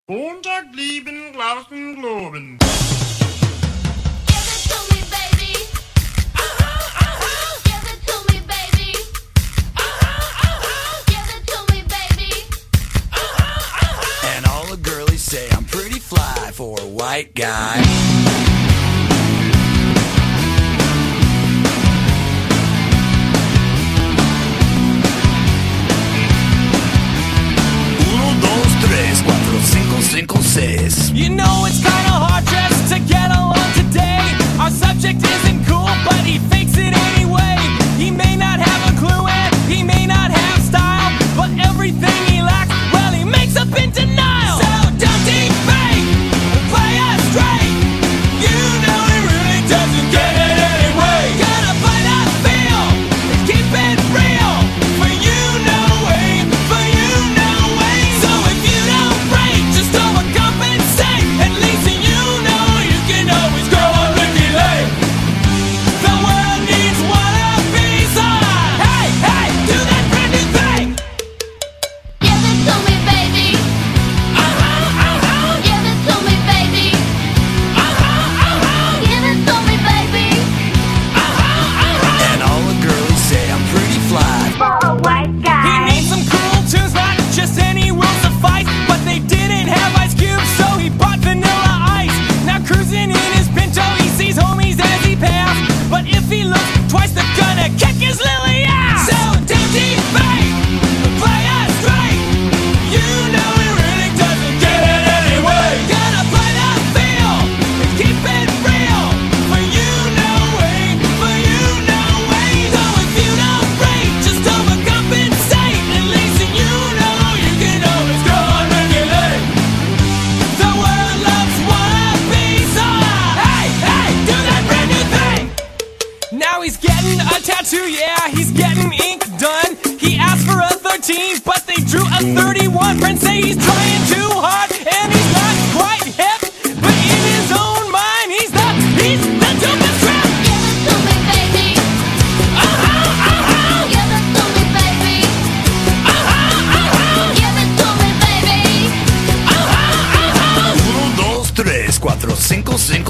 Montag lieben, glauben, globen. Give it to me, baby. Give it to me, baby. Give it to me, baby. And all the girlies say I'm pretty fly for a white guy. You know it's kinda hard just to get along today. Our subject isn't cool, but he fakes it anyway. He may not have a clue and he may not have style, but everything he lacks, well, he makes up in denial. So don't defame, play us straight. You know he really doesn't get it anyway. Gotta play that feel, keep it real. For you, no way, for you, no way. So if you don't break, just overcompensate. At least you know you can always go on Ricky Lake. The world needs wannabes. Hey, hey, do that brand new thing. Give it to me, baby. Give it to me, baby. Give it to me, baby. And all the girlies say I'm pretty fly. For a white He guy. needs some cool tunes, not just any will suffice. But they didn't have Ice Cube, so he bought Vanilla Ice. Now cruising in his Pinto, he sees homies as he passed. But if he looks twice, they're gonna kick his lily ass. So don't defame, play us straight. You know he really doesn't get it anyway. Gotta play that feel, keep it real. For you, no way, for you, no way. So if you don't break, just overcompensate. At least you know you can always go on regulate. The world loves wannabes. Hey, hey, do that brand new thing. Now he's getting a tattoo, yeah, he's getting ink done. He asked for a 13, but they drew a 31. Friends say he's trying too hard, and he's not quite hip. But in his own mind, he's the dopest rap. Give it to me, baby. Give it to me, baby. Give it to me, baby. 1, 2, 3, 4, 5, 6.